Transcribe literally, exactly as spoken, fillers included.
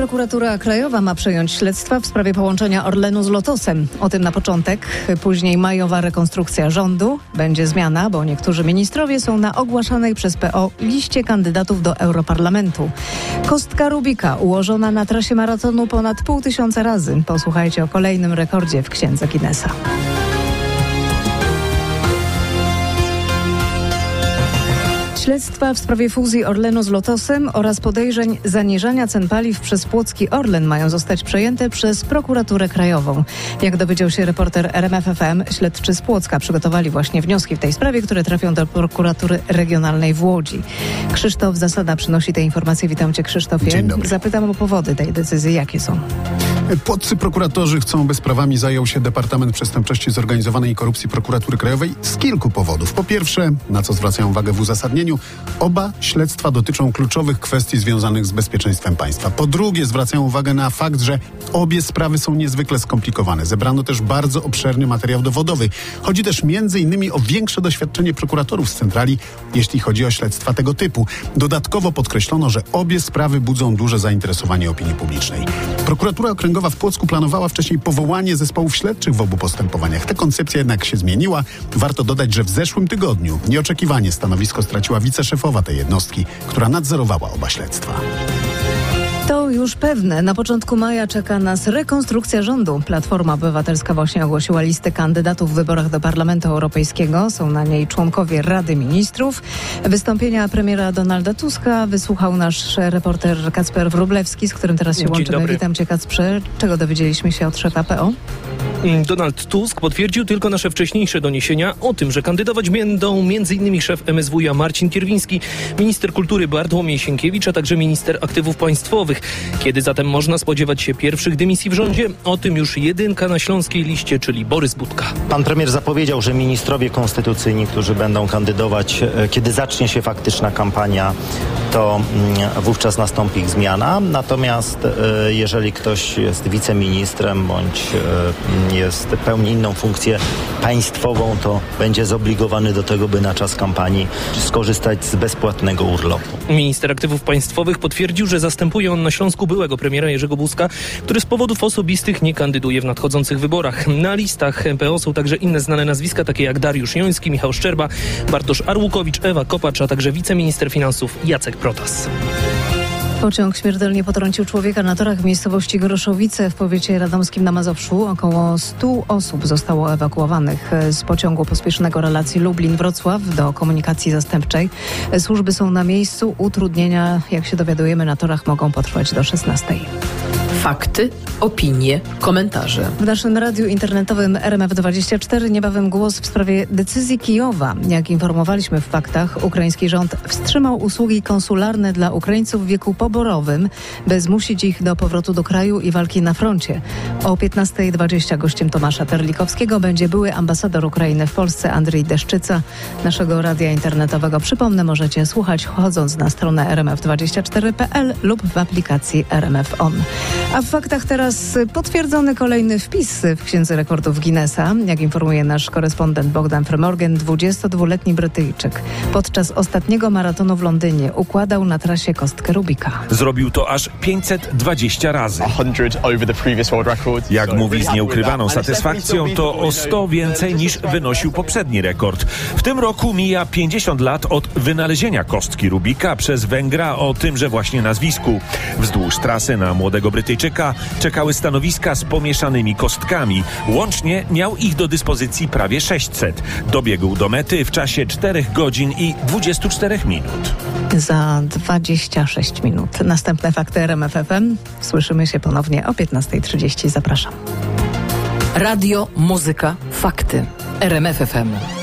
Prokuratura Krajowa ma przejąć śledztwa w sprawie połączenia Orlenu z Lotosem. O tym na początek. Później majowa rekonstrukcja rządu. Będzie zmiana, bo niektórzy ministrowie są na ogłaszanej przez P O liście kandydatów do Europarlamentu. Kostka Rubika ułożona na trasie maratonu ponad pół tysiąca razy. Posłuchajcie o kolejnym rekordzie w Księdze Guinnessa. Śledztwa w sprawie fuzji Orlenu z Lotosem oraz podejrzeń zaniżania cen paliw przez płocki Orlen mają zostać przejęte przez Prokuraturę Krajową. Jak dowiedział się reporter R M F F M, śledczy z Płocka przygotowali właśnie wnioski w tej sprawie, które trafią do Prokuratury Regionalnej w Łodzi. Krzysztof Zasada przynosi te informacje. Witam cię, Krzysztofie. Dzień dobry. Zapytam o powody tej decyzji. Jakie są? Płoccy prokuratorzy chcą, by sprawami zajął się Departament Przestępczości Zorganizowanej i Korupcji Prokuratury Krajowej z kilku powodów. Po pierwsze, na co zwracają uwagę w uzasadnieniu, oba śledztwa dotyczą kluczowych kwestii związanych z bezpieczeństwem państwa. Po drugie, zwracają uwagę na fakt, że obie sprawy są niezwykle skomplikowane. Zebrano też bardzo obszerny materiał dowodowy. Chodzi też między innymi o większe doświadczenie prokuratorów z centrali, jeśli chodzi o śledztwa tego typu. Dodatkowo podkreślono, że obie sprawy budzą duże zainteresowanie opinii publicznej. Prokuratura Okręgowa w Płocku planowała wcześniej powołanie zespołów śledczych w obu postępowaniach. Ta koncepcja jednak się zmieniła. Warto dodać, że w zeszłym tygodniu nieoczekiwanie stanowisko straciła wiceszefowa tej jednostki, która nadzorowała oba śledztwa. To już pewne. Na początku maja czeka nas rekonstrukcja rządu. Platforma Obywatelska właśnie ogłosiła listę kandydatów w wyborach do Parlamentu Europejskiego. Są na niej członkowie Rady Ministrów. Wystąpienia premiera Donalda Tuska wysłuchał nasz reporter Kacper Wróblewski, z którym teraz się łączymy. Witam cię, Kacprze. Czego dowiedzieliśmy się od szefa P O? Donald Tusk potwierdził tylko nasze wcześniejsze doniesienia o tym, że kandydować będą między innymi szef M S W iA Marcin Kierwiński, minister kultury Bartłomiej Sienkiewicz, a także minister aktywów państwowych. Kiedy zatem można spodziewać się pierwszych dymisji w rządzie? O tym już jedynka na śląskiej liście, czyli Borys Budka. Pan premier zapowiedział, że ministrowie konstytucyjni, którzy będą kandydować, kiedy zacznie się faktyczna kampania, to wówczas nastąpi ich zmiana. Natomiast jeżeli ktoś jest wiceministrem bądź jest pełni inną funkcję państwową, to będzie zobligowany do tego, by na czas kampanii skorzystać z bezpłatnego urlopu. Minister aktywów państwowych potwierdził, że zastępuje on na Śląsku byłego premiera Jerzego Buzka, który z powodów osobistych nie kandyduje w nadchodzących wyborach. Na listach P O są także inne znane nazwiska, takie jak Dariusz Joński, Michał Szczerba, Bartosz Arłukowicz, Ewa Kopacz, a także wiceminister finansów Jacek Protas. Pociąg śmiertelnie potrącił człowieka na torach w miejscowości Groszowice w powiecie radomskim na Mazowszu. Około stu osób zostało ewakuowanych z pociągu pospiesznego relacji Lublin-Wrocław do komunikacji zastępczej. Służby są na miejscu. Utrudnienia, jak się dowiadujemy, na torach mogą potrwać do szesnastej. Fakty, opinie, komentarze. W naszym radiu internetowym R M F dwadzieścia cztery niebawem głos w sprawie decyzji Kijowa. Jak informowaliśmy w faktach, ukraiński rząd wstrzymał usługi konsularne dla Ukraińców w wieku poborowym, by zmusić ich do powrotu do kraju i walki na froncie. O piętnasta dwadzieścia gościem Tomasza Terlikowskiego będzie były ambasador Ukrainy w Polsce Andrzej Deszczyca. Naszego radia internetowego, przypomnę, możecie słuchać chodząc na stronę r m f dwadzieścia cztery kropka p l lub w aplikacji R M F On. A w faktach teraz potwierdzony kolejny wpis w Księdze Rekordów Guinnessa. Jak informuje nasz korespondent Bogdan Fremorgan, dwudziestodwuletni Brytyjczyk podczas ostatniego maratonu w Londynie układał na trasie kostkę Rubika. Zrobił to aż pięćset dwadzieścia razy. Jak mówi z nieukrywaną satysfakcją, to o sto więcej niż wynosił poprzedni rekord. W tym roku mija pięćdziesiąt lat od wynalezienia kostki Rubika przez Węgra o tymże właśnie nazwisku. Wzdłuż trasy na młodego Brytyjczyka czekały stanowiska z pomieszanymi kostkami. Łącznie miał ich do dyspozycji prawie sześćset. Dobiegł do mety w czasie czterech godzin i dwudziestu czterech minut. Za dwadzieścia sześć minut. Następne fakty R M F F M. Słyszymy się ponownie o piętnasta trzydzieści. Zapraszam. Radio, muzyka, fakty. R M F F M.